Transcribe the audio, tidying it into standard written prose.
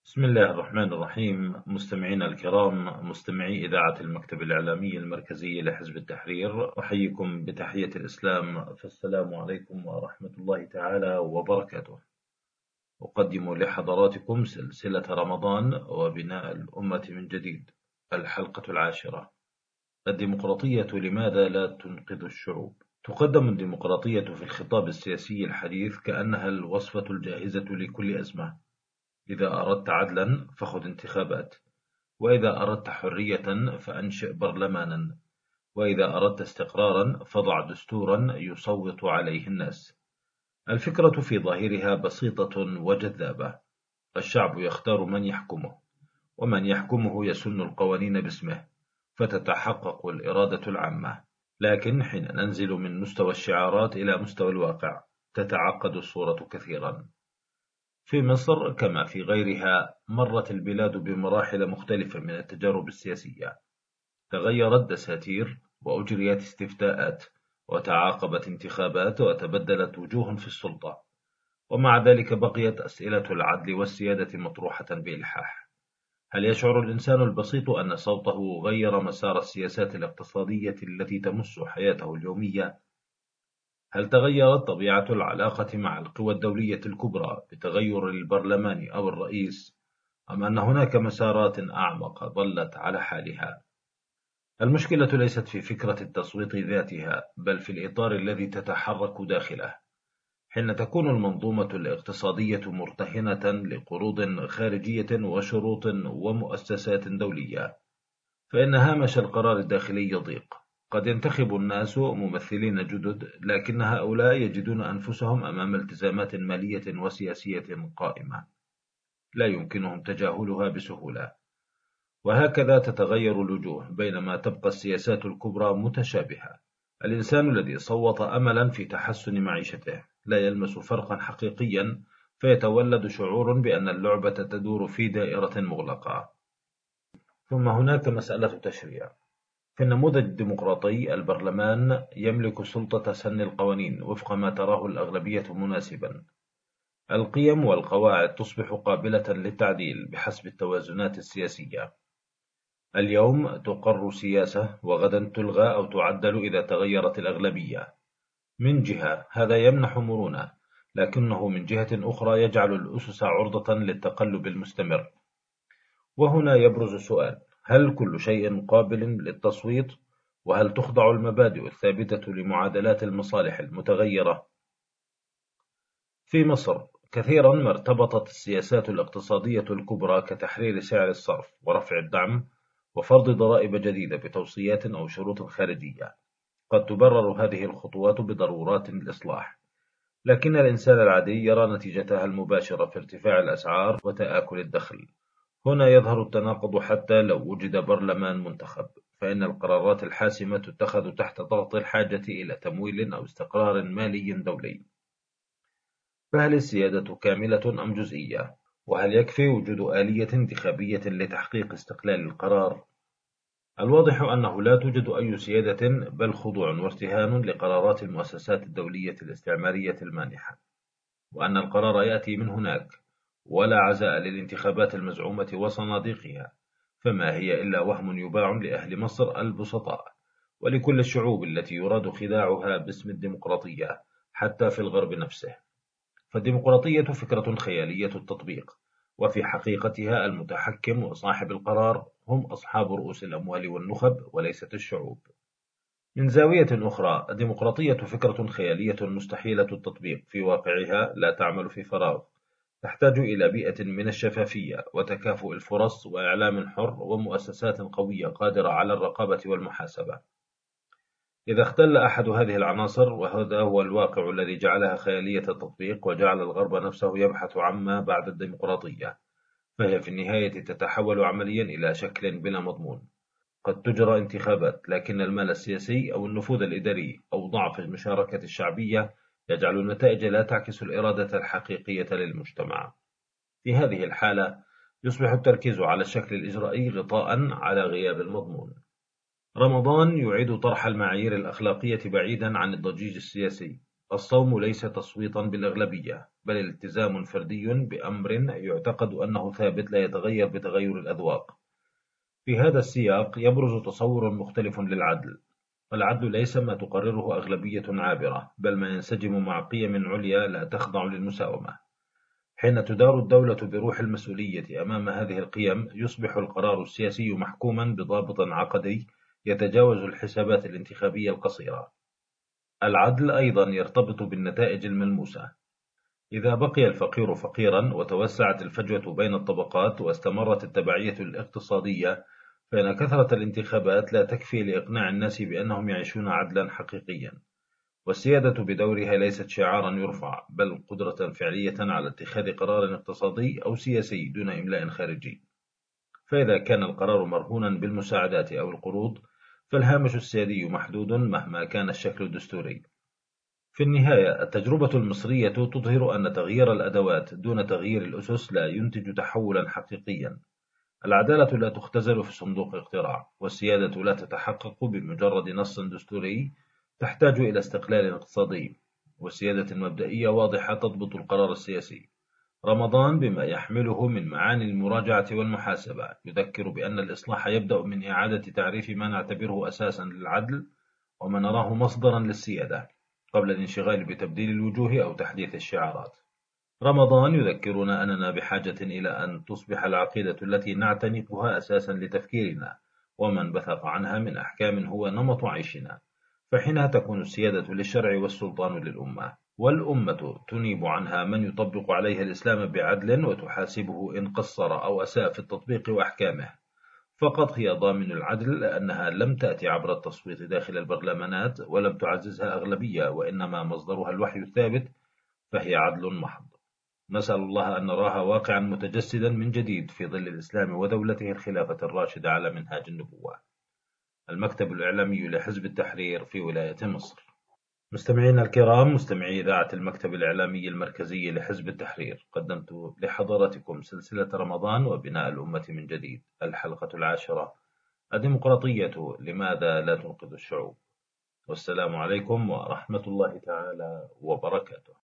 بسم الله الرحمن الرحيم. مستمعينا الكرام، مستمعي إذاعة المكتب الإعلامي المركزي لحزب التحرير، أحييكم بتحية الإسلام، فالسلام عليكم ورحمة الله تعالى وبركاته. أقدم لحضراتكم سلسلة رمضان وبناء الأمة من جديد، الحلقة 10: الديمقراطية لماذا لا تنقذ الشعوب؟ تقدم الديمقراطية في الخطاب السياسي الحديث كأنها الوصفة الجاهزة لكل أزمة. إذا أردت عدلا فخذ انتخابات، وإذا أردت حرية فأنشئ برلمانا، وإذا أردت استقرارا فضع دستورا يصوت عليه الناس. الفكرة في ظاهرها بسيطة وجذابة: الشعب يختار من يحكمه، ومن يحكمه يسن القوانين باسمه، فتتحقق الإرادة العامة. لكن حين ننزل من مستوى الشعارات إلى مستوى الواقع تتعقد الصورة كثيرا. في مصر كما في غيرها مرت البلاد بمراحل مختلفة من التجارب السياسية، تغيرت دساتير وأجريت استفتاءات وتعاقبت انتخابات وتبدلت وجوه في السلطة، ومع ذلك بقيت أسئلة العدل والسيادة مطروحة بإلحاح. هل يشعر الإنسان البسيط أن صوته غير مسار السياسات الاقتصادية التي تمس حياته اليومية؟ هل تغيرت طبيعة العلاقة مع القوى الدولية الكبرى بتغير البرلمان أو الرئيس، أم أن هناك مسارات أعمق ظلت على حالها؟ المشكلة ليست في فكرة التصويت ذاتها، بل في الإطار الذي تتحرك داخله. حين تكون المنظومة الاقتصادية مرتهنة لقروض خارجية وشروط ومؤسسات دولية، فإن هامش القرار الداخلي يضيق. قد ينتخب الناس ممثلين جدد، لكن هؤلاء يجدون أنفسهم أمام التزامات مالية وسياسية قائمة لا يمكنهم تجاهلها بسهولة، وهكذا تتغير الوجوه بينما تبقى السياسات الكبرى متشابهة. الإنسان الذي صوت أملا في تحسن معيشته لا يلمس فرقا حقيقيا، فيتولد شعور بأن اللعبة تدور في دائرة مغلقة. ثم هناك مسألة تشريع. في النموذج الديمقراطي البرلمان يملك سلطة سن القوانين وفق ما تراه الأغلبية مناسبا. القيم والقواعد تصبح قابلة للتعديل بحسب التوازنات السياسية. اليوم تقر سياسة وغدا تلغى أو تعدل إذا تغيرت الأغلبية. من جهة هذا يمنح مرونة، لكنه من جهة أخرى يجعل الأسس عرضة للتقلب المستمر. وهنا يبرز سؤال: هل كل شيء قابل للتصويت؟ وهل تخضع المبادئ الثابتة لمعادلات المصالح المتغيرة؟ في مصر كثيرا ما ارتبطت السياسات الاقتصادية الكبرى كتحرير سعر الصرف ورفع الدعم وفرض ضرائب جديدة بتوصيات أو شروط خارجية. قد تبرر هذه الخطوات بضرورات الإصلاح، لكن الإنسان العادي يرى نتيجتها المباشرة في ارتفاع الأسعار وتآكل الدخل. هنا يظهر التناقض: حتى لو وجد برلمان منتخب، فإن القرارات الحاسمة تتخذ تحت ضغط الحاجة إلى تمويل أو استقرار مالي دولي. فهل السيادة كاملة أم جزئية؟ وهل يكفي وجود آلية انتخابية لتحقيق استقلال القرار؟ الواضح أنه لا توجد أي سيادة، بل خضوع وارتهان لقرارات المؤسسات الدولية الاستعمارية المانحة، وأن القرار يأتي من هناك، ولا عزاء للانتخابات المزعومة وصناديقها، فما هي إلا وهم يباع لأهل مصر البسطاء، ولكل الشعوب التي يراد خداعها باسم الديمقراطية حتى في الغرب نفسه. فالديمقراطية فكرة خيالية التطبيق، وفي حقيقتها المتحكم وصاحب القرار هم أصحاب رؤوس الأموال والنخب وليست الشعوب. من زاوية أخرى، الديمقراطية فكرة خيالية مستحيلة التطبيق في واقعها، لا تعمل في فراغ، تحتاج إلى بيئة من الشفافية وتكافؤ الفرص وإعلام حر ومؤسسات قوية قادرة على الرقابة والمحاسبة. إذا اختل أحد هذه العناصر، وهذا هو الواقع الذي جعلها خيالية التطبيق وجعل الغرب نفسه يبحث عما بعد الديمقراطية، فهي في النهاية تتحول عمليا إلى شكل بلا مضمون. قد تجرى انتخابات، لكن المال السياسي أو النفوذ الإداري أو ضعف المشاركة الشعبية يجعل النتائج لا تعكس الإرادة الحقيقية للمجتمع. في هذه الحالة يصبح التركيز على الشكل الإجرائي غطاء على غياب المضمون. رمضان يعيد طرح المعايير الأخلاقية بعيدا عن الضجيج السياسي. الصوم ليس تصويتا بالأغلبية، بل التزام فردي بأمر يعتقد أنه ثابت لا يتغير بتغير الأذواق. في هذا السياق يبرز تصور مختلف للعدل. العدل ليس ما تقرره أغلبية عابرة، بل ما ينسجم مع قيم عليا لا تخضع للمساومة. حين تدار الدولة بروح المسؤولية أمام هذه القيم، يصبح القرار السياسي محكوما بضابط عقدي يتجاوز الحسابات الانتخابية القصيرة. العدل أيضا يرتبط بالنتائج الملموسة. إذا بقي الفقير فقيرا وتوسعت الفجوة بين الطبقات واستمرت التبعية الاقتصادية، فإن كثرة الانتخابات لا تكفي لإقناع الناس بأنهم يعيشون عدلا حقيقيا. والسيادة بدورها ليست شعارا يرفع، بل قدرة فعلية على اتخاذ قرار اقتصادي أو سياسي دون إملاء خارجي. فإذا كان القرار مرهونا بالمساعدات أو القروض، فالهامش السيادي محدود مهما كان الشكل الدستوري. في النهاية، التجربة المصرية تظهر أن تغيير الأدوات دون تغيير الأسس لا ينتج تحولا حقيقيا. العدالة لا تختزل في صندوق اقتراع، والسيادة لا تتحقق بمجرد نص دستوري، تحتاج إلى استقلال اقتصادي وسيادة مبدئية واضحة تضبط القرار السياسي. رمضان بما يحمله من معاني المراجعة والمحاسبة يذكر بأن الإصلاح يبدأ من إعادة تعريف ما نعتبره أساسا للعدل وما نراه مصدرا للسيادة، قبل الانشغال بتبديل الوجوه أو تحديث الشعارات. رمضان يذكرنا أننا بحاجة إلى أن تصبح العقيدة التي نعتنقها أساسا لتفكيرنا، وما انبثق عنها من أحكام هو نمط عيشنا. فحينها تكون السيادة للشرع والسلطان للأمة، والأمة تنيب عنها من يطبق عليها الإسلام بعدل وتحاسبه إن قصر أو أساء في التطبيق وأحكامه. فقط هي ضامن العدل، لأنها لم تأتي عبر التصويت داخل البرلمانات ولم تعززها أغلبية، وإنما مصدرها الوحي الثابت، فهي عدل محض. نسأل الله أن نراها واقعا متجسدا من جديد في ظل الإسلام ودولته الخلافة الراشدة على منهاج النبوة. المكتب الإعلامي لحزب التحرير في ولاية مصر. مستمعينا الكرام، مستمعي إذاعة المكتب الإعلامي المركزي لحزب التحرير، قدمت لحضراتكم سلسلة رمضان وبناء الأمة من جديد، الحلقة 10: الديمقراطية لماذا لا تنقذ الشعوب؟ والسلام عليكم ورحمة الله تعالى وبركاته.